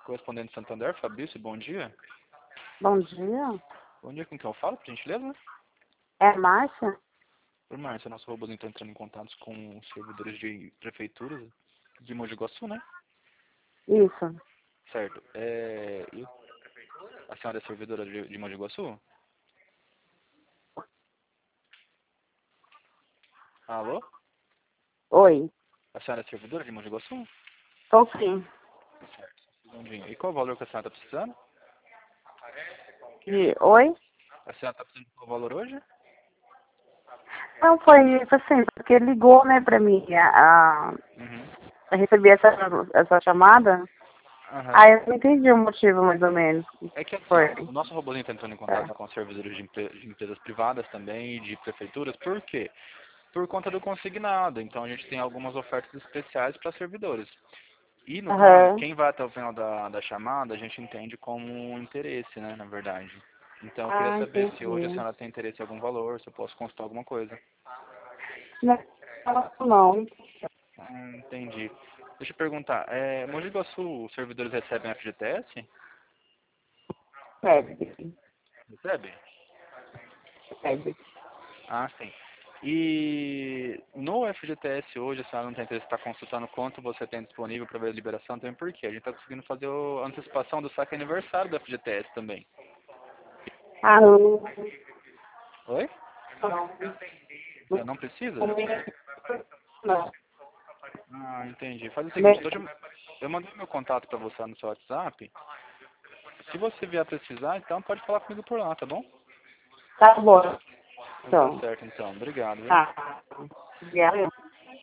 Correspondente Santander, Fabrício, bom dia. Bom dia. Bom dia, com quem eu falo, por gentileza? É Márcia? Por Márcia, nosso robôzinho está entrando em contato com os servidores de prefeituras de Mogi Guaçu, né? Isso. Certo. A senhora é servidora de Mogi Guaçu? Alô? Oi. A senhora é servidora de Mogi Guaçu? Tô sim. Certo. Segundinho. E qual o valor que a senhora está precisando? Oi? A senhora está precisando de qual valor hoje? Não, foi assim, porque ligou, né, pra mim. Uhum. Eu recebi essa chamada. Aham. Aí eu não entendi o motivo, mais ou menos. É que assim, Foi. ó, o nosso robôzinho está entrando em É. contato com os servidores de empresas privadas também e de prefeituras. Por quê? Por conta do consignado. Então a gente tem algumas ofertas especiais para servidores. E no caso, Aham. quem vai até o final da chamada, a gente entende como um interesse, né, na verdade. Então eu queria Ah, saber se hoje a entendi. senhora tem interesse em algum valor, se eu posso consultar alguma coisa. Não. Entendi. Deixa eu perguntar, Mogi Guaçu, os servidores recebem FGTS? Recebe. Recebe? Recebe. Ah, sim. E no FGTS hoje, a senhora não tem interesse em estar consultando quanto você tem disponível para ver a liberação também, por quê? A gente está conseguindo fazer a antecipação do saque aniversário do FGTS também. Ah, não. Oi? Não. Não precisa? Não. Ah, entendi. Faz o seguinte, Também. eu mandei meu contato para você no seu WhatsApp. Se você vier precisar, então pode falar comigo por lá, tá bom? Tá bom. Tá Então. certo, então. Obrigado, viu? Tá. Obrigada.